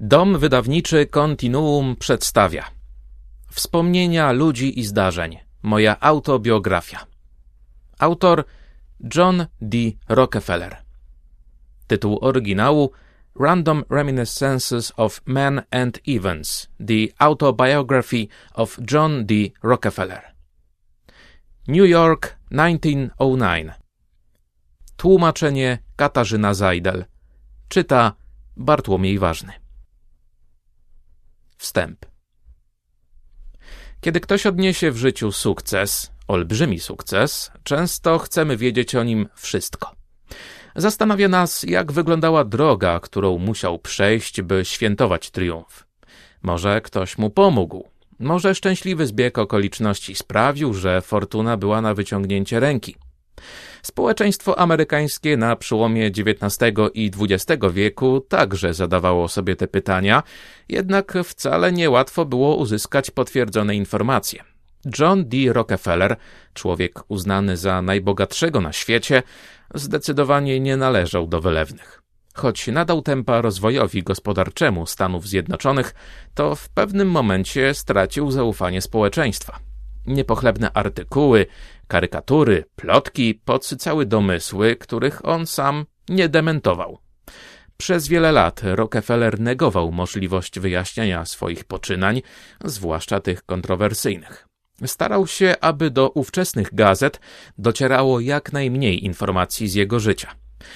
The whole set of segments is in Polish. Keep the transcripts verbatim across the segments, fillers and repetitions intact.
Dom wydawniczy Kontinuum przedstawia Wspomnienia ludzi i zdarzeń. Moja autobiografia. Autor John D. Rockefeller. Tytuł oryginału Random Reminiscences of Men and Events. The Autobiography of John D. Rockefeller. New York, nineteen oh nine. Tłumaczenie Katarzyna Zajdel. Czyta Bartłomiej Ważny. Wstęp. Kiedy ktoś odniesie w życiu sukces, olbrzymi sukces, często chcemy wiedzieć o nim wszystko. Zastanawia nas, jak wyglądała droga, którą musiał przejść, by świętować triumf. Może ktoś mu pomógł. Może szczęśliwy zbieg okoliczności sprawił, że fortuna była na wyciągnięcie ręki. Społeczeństwo amerykańskie na przełomie dziewiętnastego i dwudziestego wieku także zadawało sobie te pytania, jednak wcale niełatwo było uzyskać potwierdzone informacje. John D. Rockefeller, człowiek uznany za najbogatszego na świecie, zdecydowanie nie należał do wylewnych. Choć nadał tempa rozwojowi gospodarczemu Stanów Zjednoczonych, to w pewnym momencie stracił zaufanie społeczeństwa. Niepochlebne artykuły, karykatury, plotki podsycały domysły, których on sam nie dementował. Przez wiele lat Rockefeller negował możliwość wyjaśniania swoich poczynań, zwłaszcza tych kontrowersyjnych. Starał się, aby do ówczesnych gazet docierało jak najmniej informacji z jego życia.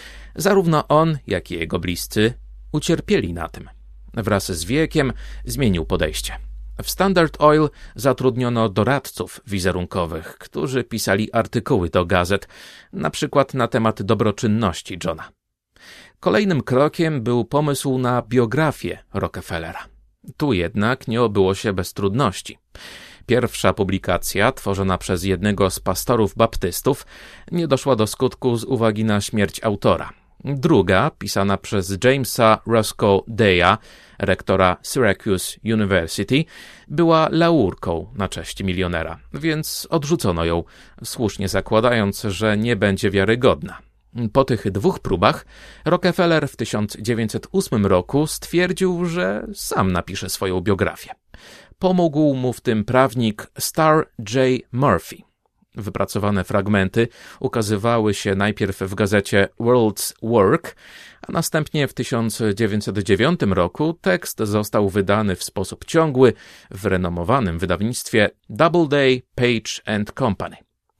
Zarówno on, jak i jego bliscy ucierpieli na tym. Wraz z wiekiem zmienił podejście. W Standard Oil zatrudniono doradców wizerunkowych, którzy pisali artykuły do gazet, na przykład na temat dobroczynności Johna. Kolejnym krokiem był pomysł na biografię Rockefellera. Tu jednak nie obyło się bez trudności. Pierwsza publikacja, tworzona przez jednego z pastorów baptystów, nie doszła do skutku z uwagi na śmierć autora. Druga, pisana przez Jamesa Roscoe Daya, rektora Syracuse University, była laurką na cześć milionera, więc odrzucono ją, słusznie zakładając, że nie będzie wiarygodna. Po tych dwóch próbach Rockefeller w tysiąc dziewięćset ósmym roku stwierdził, że sam napisze swoją biografię. Pomógł mu w tym prawnik Star J. Murphy. Wypracowane fragmenty ukazywały się najpierw w gazecie World's Work, a następnie w tysiąc dziewięćset dziewiątym roku tekst został wydany w sposób ciągły w renomowanym wydawnictwie Doubleday, Page and Company.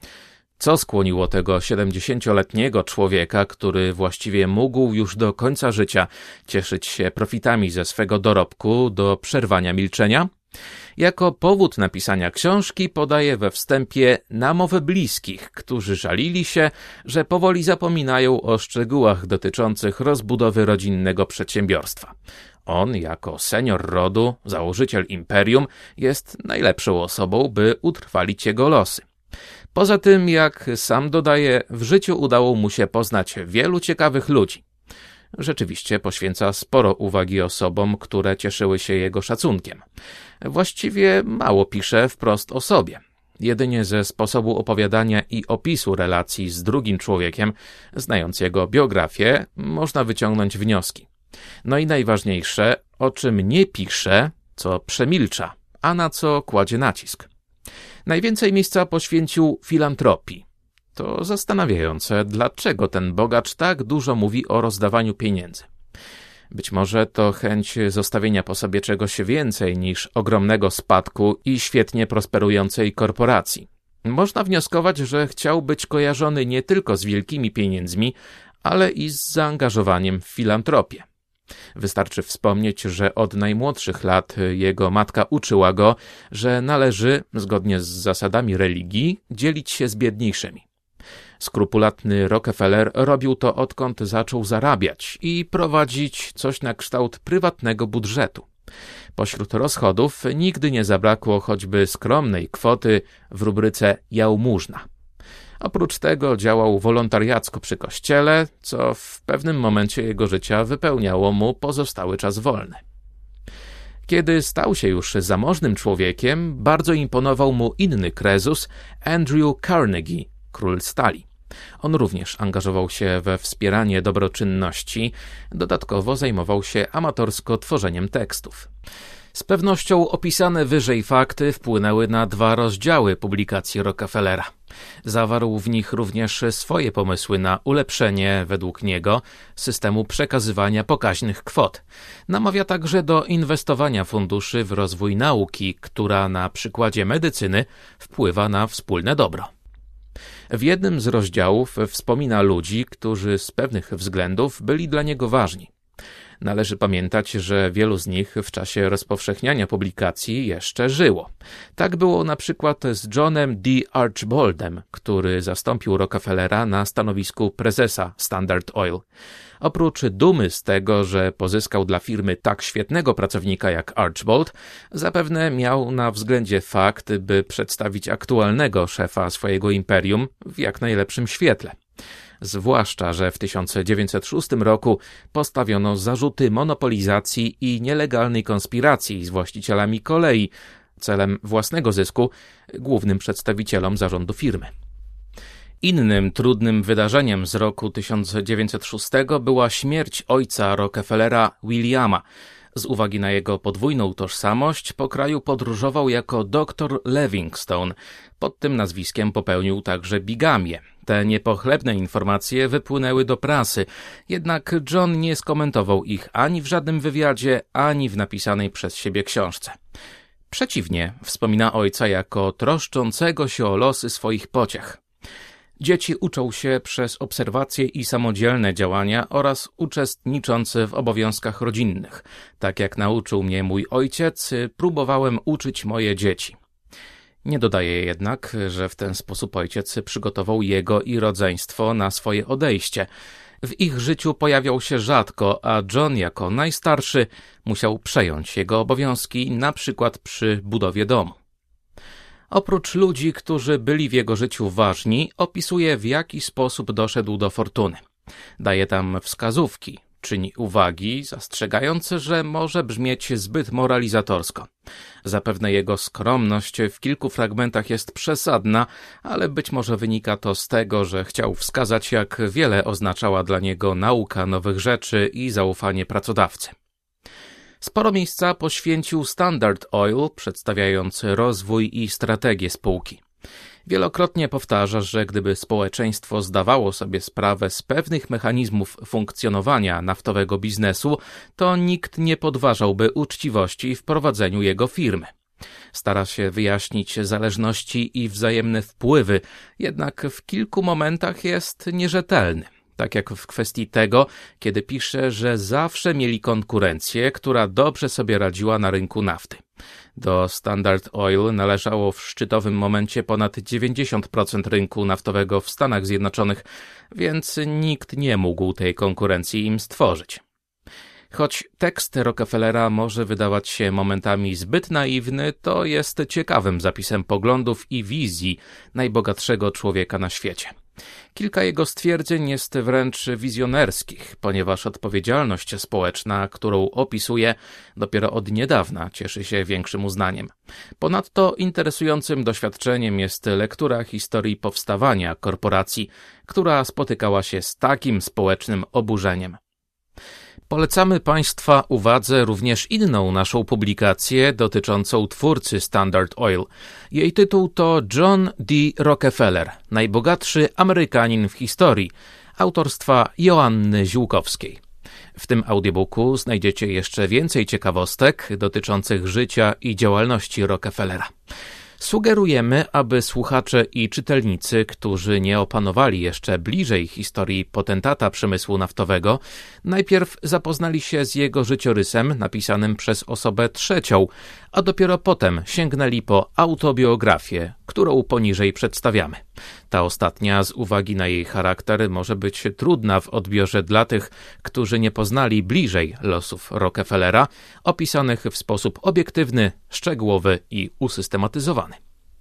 Co skłoniło tego siedemdziesięcioletniego człowieka, który właściwie mógł już do końca życia cieszyć się profitami ze swego dorobku, do przerwania milczenia? Jako powód napisania książki podaje we wstępie namowę bliskich, którzy żalili się, że powoli zapominają o szczegółach dotyczących rozbudowy rodzinnego przedsiębiorstwa. On, jako senior rodu, założyciel imperium, jest najlepszą osobą, by utrwalić jego losy. Poza tym, jak sam dodaje, w życiu udało mu się poznać wielu ciekawych ludzi. Rzeczywiście poświęca sporo uwagi osobom, które cieszyły się jego szacunkiem. Właściwie mało pisze wprost o sobie. Jedynie ze sposobu opowiadania i opisu relacji z drugim człowiekiem, znając jego biografię, można wyciągnąć wnioski. No i najważniejsze, o czym nie pisze, co przemilcza, a na co kładzie nacisk. Najwięcej miejsca poświęcił filantropii. To zastanawiające, dlaczego ten bogacz tak dużo mówi o rozdawaniu pieniędzy. Być może to chęć zostawienia po sobie czegoś więcej niż ogromnego spadku i świetnie prosperującej korporacji. Można wnioskować, że chciał być kojarzony nie tylko z wielkimi pieniędzmi, ale i z zaangażowaniem w filantropię. Wystarczy wspomnieć, że od najmłodszych lat jego matka uczyła go, że należy, zgodnie z zasadami religii, dzielić się z biedniejszymi. Skrupulatny Rockefeller robił to, odkąd zaczął zarabiać i prowadzić coś na kształt prywatnego budżetu. Pośród rozchodów nigdy nie zabrakło choćby skromnej kwoty w rubryce jałmużna. Oprócz tego działał wolontariacko przy kościele, co w pewnym momencie jego życia wypełniało mu pozostały czas wolny. Kiedy stał się już zamożnym człowiekiem, bardzo imponował mu inny krezus, Andrew Carnegie, król stali. On również angażował się we wspieranie dobroczynności, dodatkowo zajmował się amatorsko tworzeniem tekstów. Z pewnością opisane wyżej fakty wpłynęły na dwa rozdziały publikacji Rockefellera. Zawarł w nich również swoje pomysły na ulepszenie, według niego, systemu przekazywania pokaźnych kwot. Namawia także do inwestowania funduszy w rozwój nauki, która na przykładzie medycyny wpływa na wspólne dobro. W jednym z rozdziałów wspomina ludzi, którzy z pewnych względów byli dla niego ważni. Należy pamiętać, że wielu z nich w czasie rozpowszechniania publikacji jeszcze żyło. Tak było na przykład z Johnem D. Archboldem, który zastąpił Rockefellera na stanowisku prezesa Standard Oil. Oprócz dumy z tego, że pozyskał dla firmy tak świetnego pracownika jak Archbold, zapewne miał na względzie fakt, by przedstawić aktualnego szefa swojego imperium w jak najlepszym świetle. Zwłaszcza, że w tysiąc dziewięćset szóstym roku postawiono zarzuty monopolizacji i nielegalnej konspiracji z właścicielami kolei, celem własnego zysku, głównym przedstawicielom zarządu firmy. Innym trudnym wydarzeniem z roku tysiąc dziewięćset szóstego była śmierć ojca Rockefellera, Williama. Z uwagi na jego podwójną tożsamość po kraju podróżował jako doktor Livingstone. Pod tym nazwiskiem popełnił także bigamię. Te niepochlebne informacje wypłynęły do prasy, jednak John nie skomentował ich ani w żadnym wywiadzie, ani w napisanej przez siebie książce. Przeciwnie, wspomina ojca jako troszczącego się o losy swoich pociech. Dzieci uczą się przez obserwacje i samodzielne działania oraz uczestniczące w obowiązkach rodzinnych. Tak jak nauczył mnie mój ojciec, próbowałem uczyć moje dzieci. Nie dodaje jednak, że w ten sposób ojciec przygotował jego i rodzeństwo na swoje odejście. W ich życiu pojawiał się rzadko, a John jako najstarszy musiał przejąć jego obowiązki, na przykład przy budowie domu. Oprócz ludzi, którzy byli w jego życiu ważni, opisuje, w jaki sposób doszedł do fortuny. Daje tam wskazówki, czyni uwagi, zastrzegając, że może brzmieć zbyt moralizatorsko. Zapewne jego skromność w kilku fragmentach jest przesadna, ale być może wynika to z tego, że chciał wskazać, jak wiele oznaczała dla niego nauka nowych rzeczy i zaufanie pracodawcy. Sporo miejsca poświęcił Standard Oil, przedstawiając rozwój i strategię spółki. Wielokrotnie powtarza, że gdyby społeczeństwo zdawało sobie sprawę z pewnych mechanizmów funkcjonowania naftowego biznesu, to nikt nie podważałby uczciwości w prowadzeniu jego firmy. Stara się wyjaśnić zależności i wzajemne wpływy, jednak w kilku momentach jest nierzetelny. Tak jak w kwestii tego, kiedy pisze, że zawsze mieli konkurencję, która dobrze sobie radziła na rynku nafty. Do Standard Oil należało w szczytowym momencie ponad dziewięćdziesiąt procent rynku naftowego w Stanach Zjednoczonych, więc nikt nie mógł tej konkurencji im stworzyć. Choć tekst Rockefellera może wydawać się momentami zbyt naiwny, to jest ciekawym zapisem poglądów i wizji najbogatszego człowieka na świecie. Kilka jego stwierdzeń jest wręcz wizjonerskich, ponieważ odpowiedzialność społeczna, którą opisuje, dopiero od niedawna cieszy się większym uznaniem. Ponadto interesującym doświadczeniem jest lektura historii powstawania korporacji, która spotykała się z takim społecznym oburzeniem. Polecamy Państwa uwadze również inną naszą publikację dotyczącą twórcy Standard Oil. Jej tytuł to John D. Rockefeller, najbogatszy Amerykanin w historii, autorstwa Joanny Ziółkowskiej. W tym audiobooku znajdziecie jeszcze więcej ciekawostek dotyczących życia i działalności Rockefellera. Sugerujemy, aby słuchacze i czytelnicy, którzy nie opanowali jeszcze bliżej historii potentata przemysłu naftowego, najpierw zapoznali się z jego życiorysem napisanym przez osobę trzecią, a dopiero potem sięgnęli po autobiografię, którą poniżej przedstawiamy. Ta ostatnia z uwagi na jej charakter może być trudna w odbiorze dla tych, którzy nie poznali bliżej losów Rockefellera, opisanych w sposób obiektywny, szczegółowy i usystematyzowany.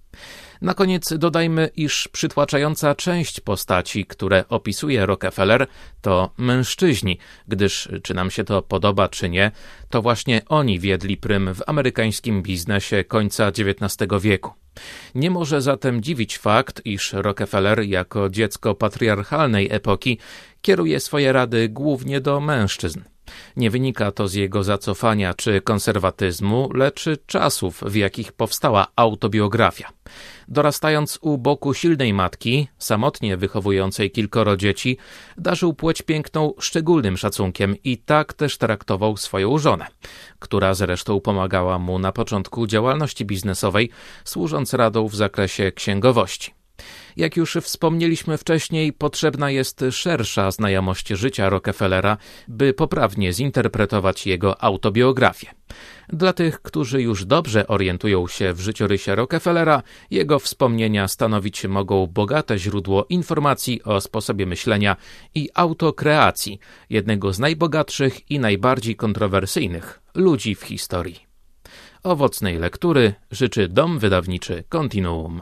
Na koniec dodajmy, iż przytłaczająca część postaci, które opisuje Rockefeller, to mężczyźni, gdyż, czy nam się to podoba czy nie, to właśnie oni wiedli prym w amerykańskim biznesie końca dziewiętnastego wieku. Nie może zatem dziwić fakt, iż Rockefeller jako dziecko patriarchalnej epoki kieruje swoje rady głównie do mężczyzn. Nie wynika to z jego zacofania czy konserwatyzmu, lecz czasów, w jakich powstała autobiografia. Dorastając u boku silnej matki, samotnie wychowującej kilkoro dzieci, darzył płeć piękną szczególnym szacunkiem i tak też traktował swoją żonę, która zresztą pomagała mu na początku działalności biznesowej, służąc radą w zakresie księgowości. Jak już wspomnieliśmy wcześniej, potrzebna jest szersza znajomość życia Rockefellera, by poprawnie zinterpretować jego autobiografię. Dla tych, którzy już dobrze orientują się w życiorysie Rockefellera, jego wspomnienia stanowić mogą bogate źródło informacji o sposobie myślenia i autokreacji jednego z najbogatszych i najbardziej kontrowersyjnych ludzi w historii. Owocnej lektury życzy Dom Wydawniczy Kontinuum.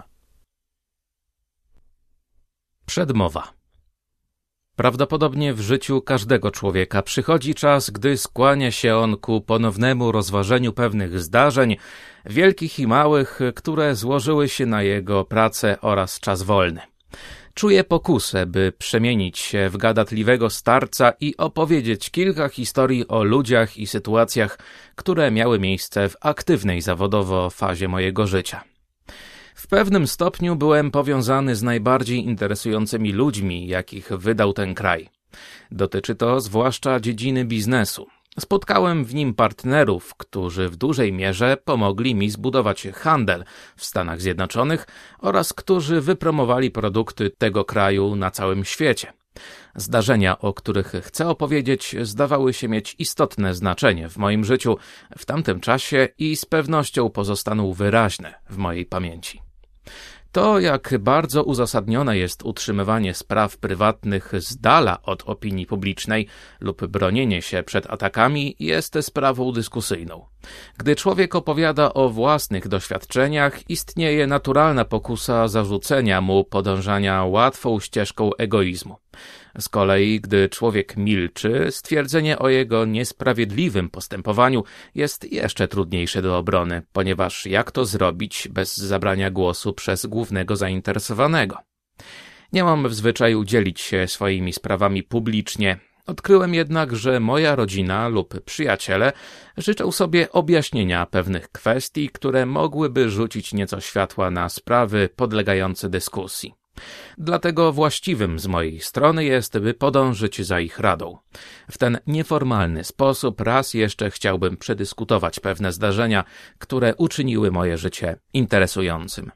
Przedmowa. Prawdopodobnie w życiu każdego człowieka przychodzi czas, gdy skłania się on ku ponownemu rozważeniu pewnych zdarzeń, wielkich i małych, które złożyły się na jego pracę oraz czas wolny. Czuje pokusę, by przemienić się w gadatliwego starca i opowiedzieć kilka historii o ludziach i sytuacjach, które miały miejsce w aktywnej zawodowo fazie mojego życia. W pewnym stopniu byłem powiązany z najbardziej interesującymi ludźmi, jakich wydał ten kraj. Dotyczy to zwłaszcza dziedziny biznesu. Spotkałem w nim partnerów, którzy w dużej mierze pomogli mi zbudować handel w Stanach Zjednoczonych oraz którzy wypromowali produkty tego kraju na całym świecie. Zdarzenia, o których chcę opowiedzieć, zdawały się mieć istotne znaczenie w moim życiu w tamtym czasie i z pewnością pozostaną wyraźne w mojej pamięci. To, jak bardzo uzasadnione jest utrzymywanie spraw prywatnych z dala od opinii publicznej lub bronienie się przed atakami, jest sprawą dyskusyjną. Gdy człowiek opowiada o własnych doświadczeniach, istnieje naturalna pokusa zarzucenia mu podążania łatwą ścieżką egoizmu. Z kolei, gdy człowiek milczy, stwierdzenie o jego niesprawiedliwym postępowaniu jest jeszcze trudniejsze do obrony, ponieważ jak to zrobić bez zabrania głosu przez głównego zainteresowanego? Nie mam w zwyczaju dzielić się swoimi sprawami publicznie. Odkryłem jednak, że moja rodzina lub przyjaciele życzą sobie objaśnienia pewnych kwestii, które mogłyby rzucić nieco światła na sprawy podlegające dyskusji. Dlatego właściwym z mojej strony jest, by podążyć za ich radą. W ten nieformalny sposób raz jeszcze chciałbym przedyskutować pewne zdarzenia, które uczyniły moje życie interesującym.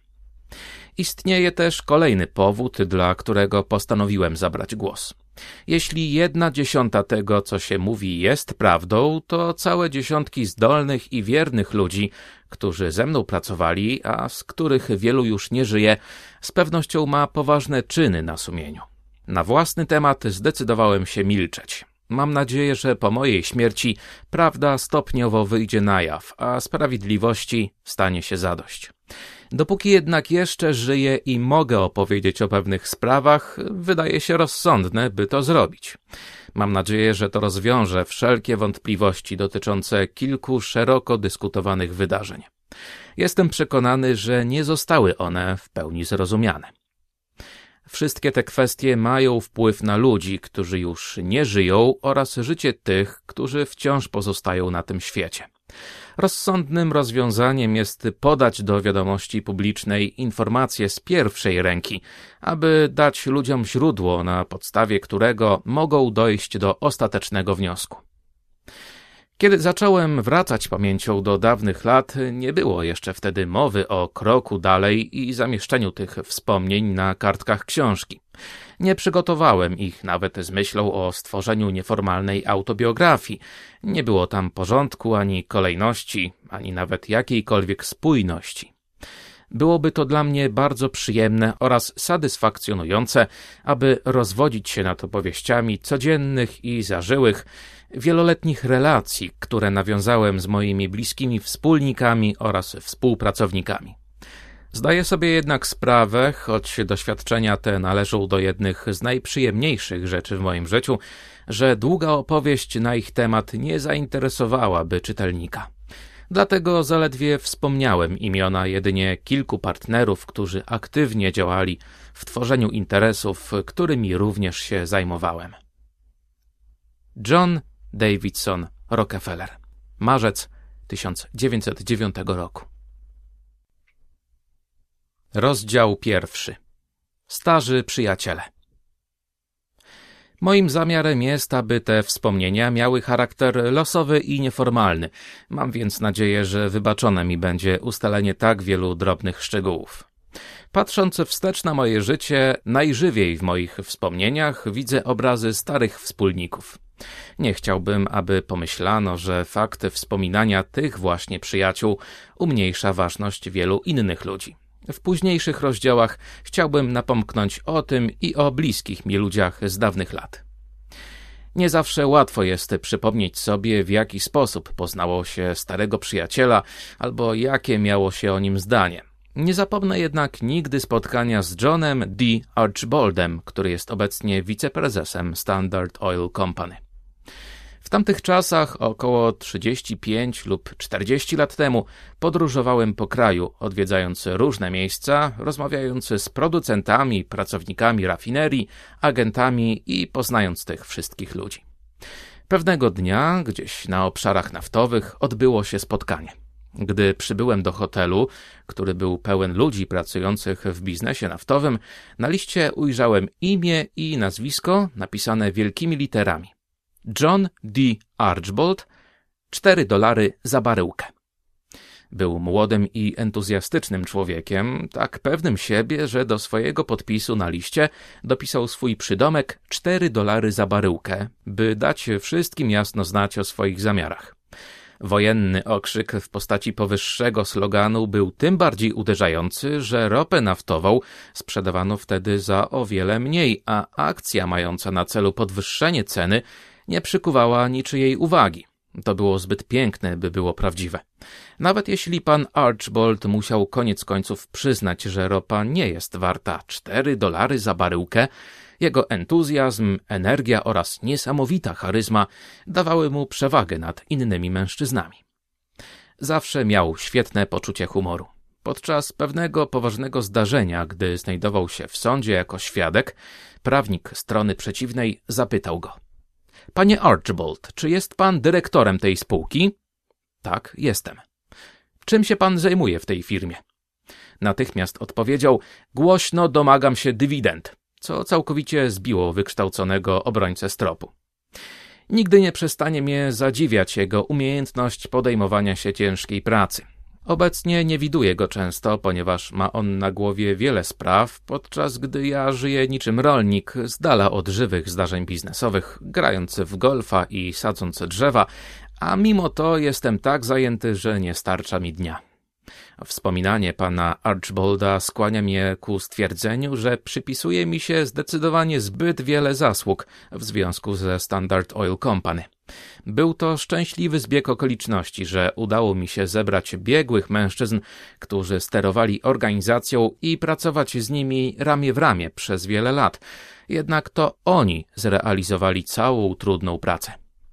Istnieje też kolejny powód, dla którego postanowiłem zabrać głos. Jeśli jedna dziesiąta tego, co się mówi, jest prawdą, to całe dziesiątki zdolnych i wiernych ludzi, którzy ze mną pracowali, a z których wielu już nie żyje, z pewnością ma poważne czyny na sumieniu. Na własny temat zdecydowałem się milczeć. Mam nadzieję, że po mojej śmierci prawda stopniowo wyjdzie na jaw, a sprawiedliwości stanie się zadość. Dopóki jednak jeszcze żyję i mogę opowiedzieć o pewnych sprawach, wydaje się rozsądne, by to zrobić. Mam nadzieję, że to rozwiąże wszelkie wątpliwości dotyczące kilku szeroko dyskutowanych wydarzeń. Jestem przekonany, że nie zostały one w pełni zrozumiane. Wszystkie te kwestie mają wpływ na ludzi, którzy już nie żyją, oraz życie tych, którzy wciąż pozostają na tym świecie. Rozsądnym rozwiązaniem jest podać do wiadomości publicznej informacje z pierwszej ręki, aby dać ludziom źródło, na podstawie którego mogą dojść do ostatecznego wniosku. Kiedy zacząłem wracać pamięcią do dawnych lat, nie było jeszcze wtedy mowy o kroku dalej i zamieszczeniu tych wspomnień na kartkach książki. Nie przygotowałem ich nawet z myślą o stworzeniu nieformalnej autobiografii. Nie było tam porządku, ani kolejności, ani nawet jakiejkolwiek spójności. Byłoby to dla mnie bardzo przyjemne oraz satysfakcjonujące, aby rozwodzić się nad opowieściami codziennych i zażyłych, wieloletnich relacji, które nawiązałem z moimi bliskimi wspólnikami oraz współpracownikami. Zdaję sobie jednak sprawę, choć doświadczenia te należą do jednych z najprzyjemniejszych rzeczy w moim życiu, że długa opowieść na ich temat nie zainteresowałaby czytelnika. Dlatego zaledwie wspomniałem imiona jedynie kilku partnerów, którzy aktywnie działali w tworzeniu interesów, którymi również się zajmowałem. John Davidson Rockefeller, marzec tysiąc dziewięćset dziewiątego roku. Rozdział pierwszy. Starzy przyjaciele. Moim zamiarem jest, aby te wspomnienia miały charakter losowy i nieformalny. Mam więc nadzieję, że wybaczone mi będzie ustalenie tak wielu drobnych szczegółów. Patrząc wstecz na moje życie, najżywiej w moich wspomnieniach widzę obrazy starych wspólników. Nie chciałbym, aby pomyślano, że fakt wspominania tych właśnie przyjaciół umniejsza ważność wielu innych ludzi. W późniejszych rozdziałach chciałbym napomknąć o tym i o bliskich mi ludziach z dawnych lat. Nie zawsze łatwo jest przypomnieć sobie, w jaki sposób poznało się starego przyjaciela albo jakie miało się o nim zdanie. Nie zapomnę jednak nigdy spotkania z Johnem D. Archboldem, który jest obecnie wiceprezesem Standard Oil Company. W tamtych czasach, około trzydzieści pięć lub czterdzieści lat temu, podróżowałem po kraju, odwiedzając różne miejsca, rozmawiając z producentami, pracownikami rafinerii, agentami i poznając tych wszystkich ludzi. Pewnego dnia, gdzieś na obszarach naftowych, odbyło się spotkanie. Gdy przybyłem do hotelu, który był pełen ludzi pracujących w biznesie naftowym, na liście ujrzałem imię i nazwisko napisane wielkimi literami. John D. Archbold, cztery dolary za baryłkę. Był młodym i entuzjastycznym człowiekiem, tak pewnym siebie, że do swojego podpisu na liście dopisał swój przydomek cztery dolary za baryłkę, by dać wszystkim jasno znać o swoich zamiarach. Wojenny okrzyk w postaci powyższego sloganu był tym bardziej uderzający, że ropę naftową sprzedawano wtedy za o wiele mniej, a akcja mająca na celu podwyższenie ceny nie przykuwała niczyjej uwagi. To było zbyt piękne, by było prawdziwe. Nawet jeśli pan Archbold musiał koniec końców przyznać, że ropa nie jest warta cztery dolary za baryłkę, jego entuzjazm, energia oraz niesamowita charyzma dawały mu przewagę nad innymi mężczyznami. Zawsze miał świetne poczucie humoru. Podczas pewnego poważnego zdarzenia, gdy znajdował się w sądzie jako świadek, prawnik strony przeciwnej zapytał go: Panie Archbold, czy jest pan dyrektorem tej spółki? Tak, jestem. Czym się pan zajmuje w tej firmie? Natychmiast odpowiedział: głośno domagam się dywidend, co całkowicie zbiło wykształconego obrońcę stropu. Nigdy nie przestanie mnie zadziwiać jego umiejętność podejmowania się ciężkiej pracy. Obecnie nie widuję go często, ponieważ ma on na głowie wiele spraw, podczas gdy ja żyję niczym rolnik, z dala od żywych zdarzeń biznesowych, grając w golfa i sadząc drzewa, a mimo to jestem tak zajęty, że nie starcza mi dnia. Wspominanie pana Archbolda skłania mnie ku stwierdzeniu, że przypisuje mi się zdecydowanie zbyt wiele zasług w związku ze Standard Oil Company. Był to szczęśliwy zbieg okoliczności, że udało mi się zebrać biegłych mężczyzn, którzy sterowali organizacją i pracować z nimi ramię w ramię przez wiele lat. Jednak to oni zrealizowali całą trudną pracę.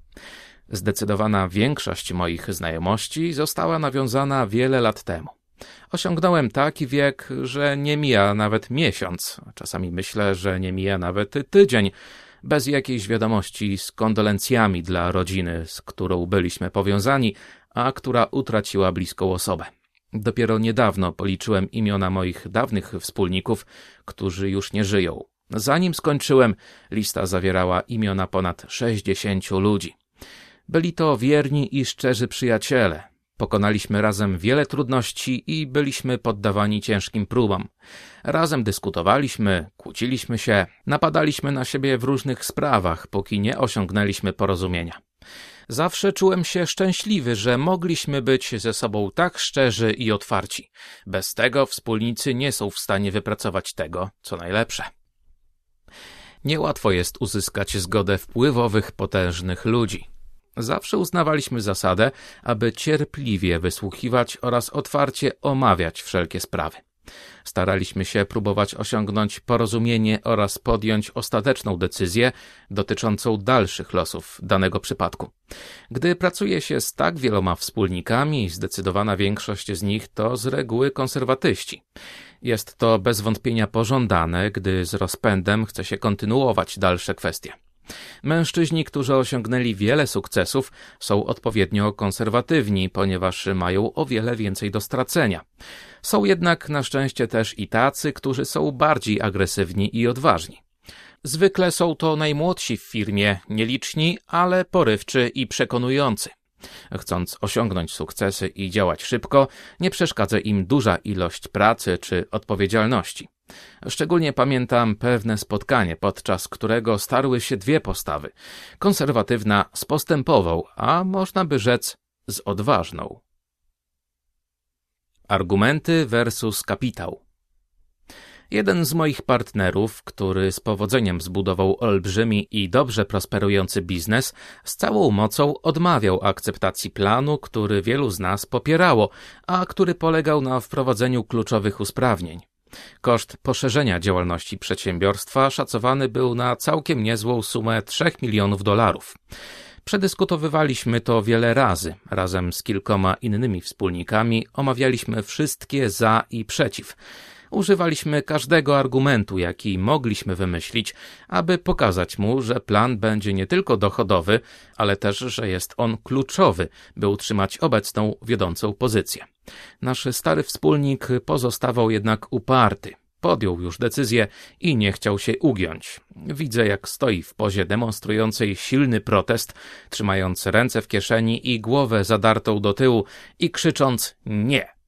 Zdecydowana większość moich znajomości została nawiązana wiele lat temu. Osiągnąłem taki wiek, że nie mija nawet miesiąc, czasami myślę, że nie mija nawet tydzień, bez jakiejś wiadomości z kondolencjami dla rodziny, z którą byliśmy powiązani, a która utraciła bliską osobę. Dopiero niedawno policzyłem imiona moich dawnych wspólników, którzy już nie żyją. Zanim skończyłem, lista zawierała imiona ponad sześćdziesięciu ludzi. Byli to wierni i szczerzy przyjaciele. Pokonaliśmy razem wiele trudności i byliśmy poddawani ciężkim próbom. Razem dyskutowaliśmy, kłóciliśmy się, napadaliśmy na siebie w różnych sprawach, póki nie osiągnęliśmy porozumienia. Zawsze czułem się szczęśliwy, że mogliśmy być ze sobą tak szczerzy i otwarci. Bez tego wspólnicy nie są w stanie wypracować tego, co najlepsze. Niełatwo jest uzyskać zgodę wpływowych, potężnych ludzi. Zawsze uznawaliśmy zasadę, aby cierpliwie wysłuchiwać oraz otwarcie omawiać wszelkie sprawy. Staraliśmy się próbować osiągnąć porozumienie oraz podjąć ostateczną decyzję dotyczącą dalszych losów danego przypadku. Gdy pracuje się z tak wieloma wspólnikami, zdecydowana większość z nich to z reguły konserwatyści. Jest to bez wątpienia pożądane, gdy z rozpędem chce się kontynuować dalsze kwestie. Mężczyźni, którzy osiągnęli wiele sukcesów, są odpowiednio konserwatywni, ponieważ mają o wiele więcej do stracenia. Są jednak na szczęście też i tacy, którzy są bardziej agresywni i odważni. Zwykle są to najmłodsi w firmie, nieliczni, ale porywczy i przekonujący. Chcąc osiągnąć sukcesy i działać szybko, nie przeszkadza im duża ilość pracy czy odpowiedzialności. Szczególnie pamiętam pewne spotkanie, podczas którego starły się dwie postawy. Konserwatywna z postępową, a można by rzec z odważną. Argumenty versus kapitał. Jeden z moich partnerów, który z powodzeniem zbudował olbrzymi i dobrze prosperujący biznes, z całą mocą odmawiał akceptacji planu, który wielu z nas popierało, a który polegał na wprowadzeniu kluczowych usprawnień. Koszt poszerzenia działalności przedsiębiorstwa szacowany był na całkiem niezłą sumę trzech milionów dolarów. Przedyskutowywaliśmy to wiele razy. Razem z kilkoma innymi wspólnikami omawialiśmy wszystkie za i przeciw. Używaliśmy każdego argumentu, jaki mogliśmy wymyślić, aby pokazać mu, że plan będzie nie tylko dochodowy, ale też, że jest on kluczowy, by utrzymać obecną, wiodącą pozycję. Nasz stary wspólnik pozostawał jednak uparty. Podjął już decyzję i nie chciał się ugiąć. Widzę, jak stoi w pozie demonstrującej silny protest, trzymając ręce w kieszeni i głowę zadartą do tyłu i krzycząc nie.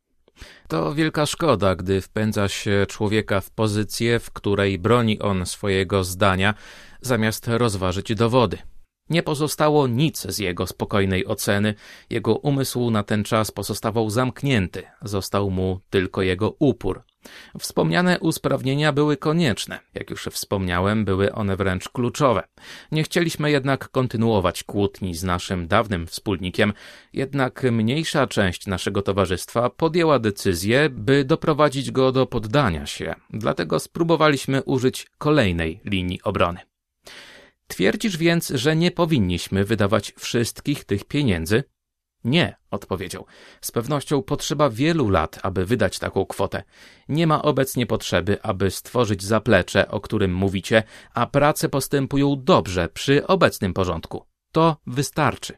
To wielka szkoda, gdy wpędza się człowieka w pozycję, w której broni on swojego zdania, zamiast rozważyć dowody. Nie pozostało nic z jego spokojnej oceny, jego umysł na ten czas pozostawał zamknięty, został mu tylko jego upór. Wspomniane usprawnienia były konieczne, jak już wspomniałem, były one wręcz kluczowe. Nie chcieliśmy jednak kontynuować kłótni z naszym dawnym wspólnikiem, jednak mniejsza część naszego towarzystwa podjęła decyzję, by doprowadzić go do poddania się, dlatego spróbowaliśmy użyć kolejnej linii obrony. Twierdzisz więc, że nie powinniśmy wydawać wszystkich tych pieniędzy? Nie, odpowiedział. Z pewnością potrzeba wielu lat, aby wydać taką kwotę. Nie ma obecnie potrzeby, aby stworzyć zaplecze, o którym mówicie, a prace postępują dobrze przy obecnym porządku. To wystarczy.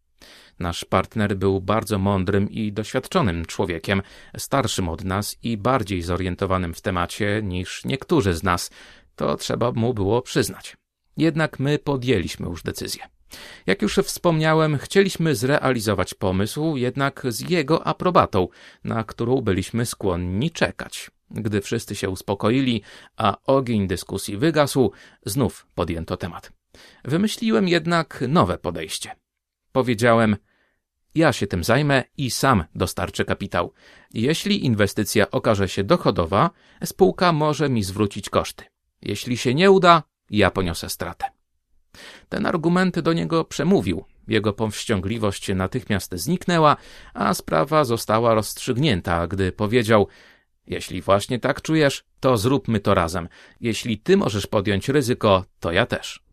Nasz partner był bardzo mądrym i doświadczonym człowiekiem, starszym od nas i bardziej zorientowanym w temacie niż niektórzy z nas. To trzeba mu było przyznać. Jednak my podjęliśmy już decyzję. Jak już wspomniałem, chcieliśmy zrealizować pomysł, jednak z jego aprobatą, na którą byliśmy skłonni czekać. Gdy wszyscy się uspokoili, a ogień dyskusji wygasł, znów podjęto temat. Wymyśliłem jednak nowe podejście. Powiedziałem, ja się tym zajmę i sam dostarczę kapitał. Jeśli inwestycja okaże się dochodowa, spółka może mi zwrócić koszty. Jeśli się nie uda, ja poniosę stratę. Ten argument do niego przemówił. Jego powściągliwość natychmiast zniknęła, a sprawa została rozstrzygnięta, gdy powiedział: jeśli właśnie tak czujesz, to zróbmy to razem. Jeśli ty możesz podjąć ryzyko, to ja też.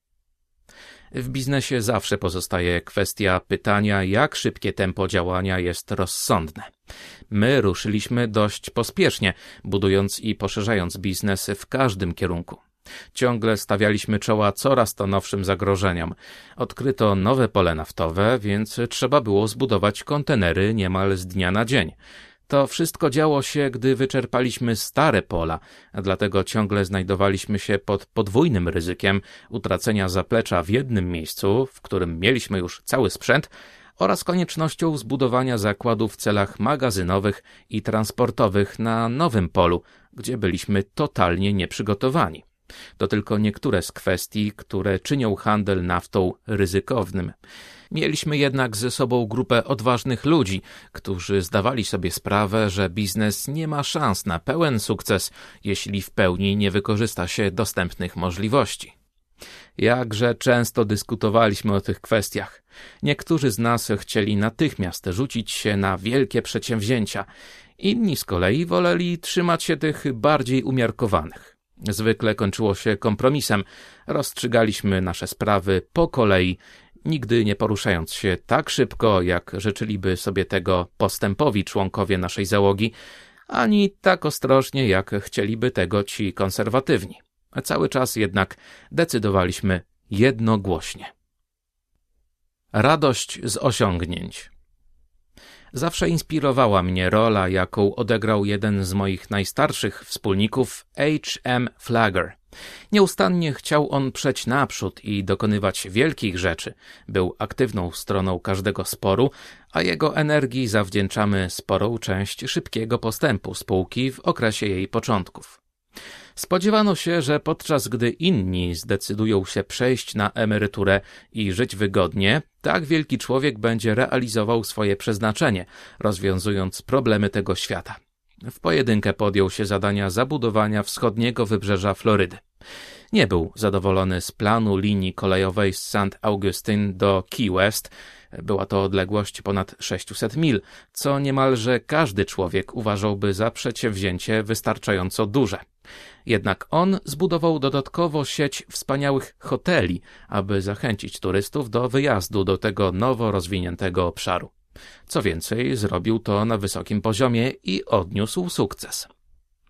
W biznesie zawsze pozostaje kwestia pytania, jak szybkie tempo działania jest rozsądne. My ruszyliśmy dość pospiesznie, budując i poszerzając biznes w każdym kierunku. Ciągle stawialiśmy czoła coraz to nowszym zagrożeniom. Odkryto nowe pole naftowe, więc trzeba było zbudować kontenery niemal z dnia na dzień. To wszystko działo się, gdy wyczerpaliśmy stare pola, a dlatego ciągle znajdowaliśmy się pod podwójnym ryzykiem utracenia zaplecza w jednym miejscu, w którym mieliśmy już cały sprzęt, oraz koniecznością zbudowania zakładu w celach magazynowych i transportowych na nowym polu, gdzie byliśmy totalnie nieprzygotowani. To tylko niektóre z kwestii, które czynią handel naftą ryzykownym. Mieliśmy jednak ze sobą grupę odważnych ludzi, którzy zdawali sobie sprawę, że biznes nie ma szans na pełen sukces, jeśli w pełni nie wykorzysta się dostępnych możliwości. Jakże często dyskutowaliśmy o tych kwestiach. Niektórzy z nas chcieli natychmiast rzucić się na wielkie przedsięwzięcia, inni z kolei woleli trzymać się tych bardziej umiarkowanych. Zwykle kończyło się kompromisem, rozstrzygaliśmy nasze sprawy po kolei, nigdy nie poruszając się tak szybko, jak życzyliby sobie tego postępowi członkowie naszej załogi, ani tak ostrożnie, jak chcieliby tego ci konserwatywni. Cały czas jednak decydowaliśmy jednogłośnie. Radość z osiągnięć. Zawsze inspirowała mnie rola, jaką odegrał jeden z moich najstarszych wspólników, H M Flagger. Nieustannie chciał on przeć naprzód i dokonywać wielkich rzeczy. Był aktywną stroną każdego sporu, a jego energii zawdzięczamy sporą część szybkiego postępu spółki w okresie jej początków. Spodziewano się, że podczas gdy inni zdecydują się przejść na emeryturę i żyć wygodnie, tak wielki człowiek będzie realizował swoje przeznaczenie, rozwiązując problemy tego świata. W pojedynkę podjął się zadania zabudowania wschodniego wybrzeża Florydy. Nie był zadowolony z planu linii kolejowej z Saint Augustine do Key West. Była to odległość ponad sześćset mil, co niemalże każdy człowiek uważałby za przedsięwzięcie wystarczająco duże. Jednak on zbudował dodatkowo sieć wspaniałych hoteli, aby zachęcić turystów do wyjazdu do tego nowo rozwiniętego obszaru. Co więcej, zrobił to na wysokim poziomie i odniósł sukces.